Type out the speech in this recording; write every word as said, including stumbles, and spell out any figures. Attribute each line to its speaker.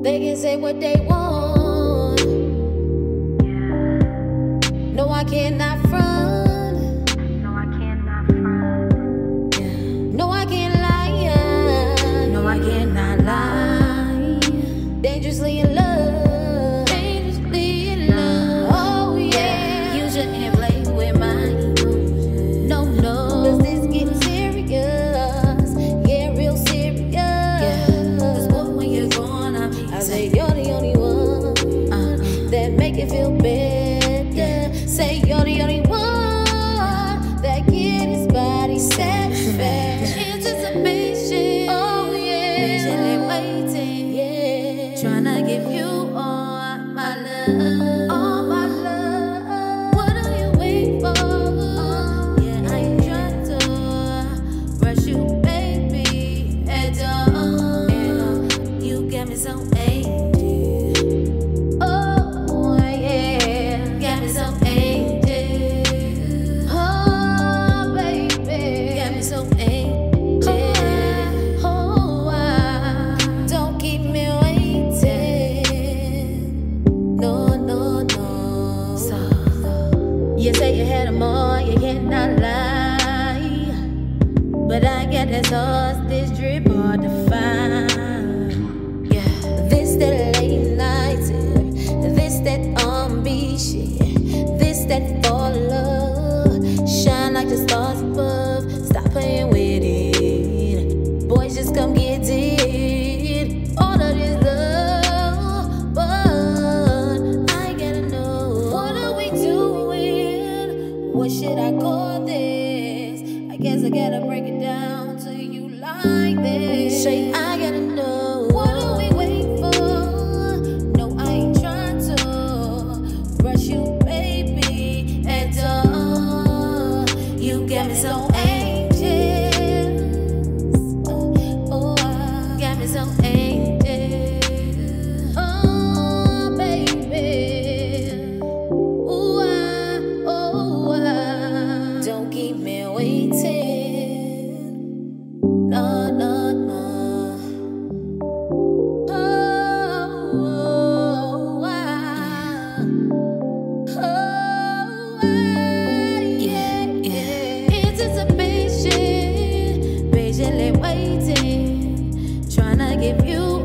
Speaker 1: They can say what they want. No, I cannot front.
Speaker 2: No, I cannot front.
Speaker 1: No, I can't lie. No, I cannot lie. Dangerously in love. Dangerously in love. Oh, yeah. You shouldn't play with my emotions. No, no. Cause this getting serious. Yeah, real serious. Yeah. Cause boy, when you're gone, I mean, I say you're the only one uh, that make it feel better. Say you're the only one that get his body satisfied. Anticipation, oh yeah, patiently waiting, yeah, tryna give you all my love, all my love. What are you waiting for? Yeah, I ain't trying to rush you, baby, at all. Yeah, you got me so angry. Oh yeah, got me so angry. Oh baby, got me so angry. Oh, ah, don't keep me waiting. No, no, no. So, you say you had them all, you cannot lie. But I got that sauce, this drip hard to find. Yeah, this that late night, this that ambition, this that fall in love. Shine like the stars above, stop playing with it. Boys, just come get it. All of this love, but I gotta know, what are we doing? What should I call this? I guess I gotta break it down to you like this. Say I gotta know, what are we waiting for? No, I ain't trying to rush you, baby, at all. You got me so anxious. Oh, I got me so anxious. Oh, baby. Ooh, I, oh, I. Don't keep me waiting. No, no, no. Oh, oh, I. Oh, I. Yeah, yeah. Anticipation, patiently waiting, tryna give you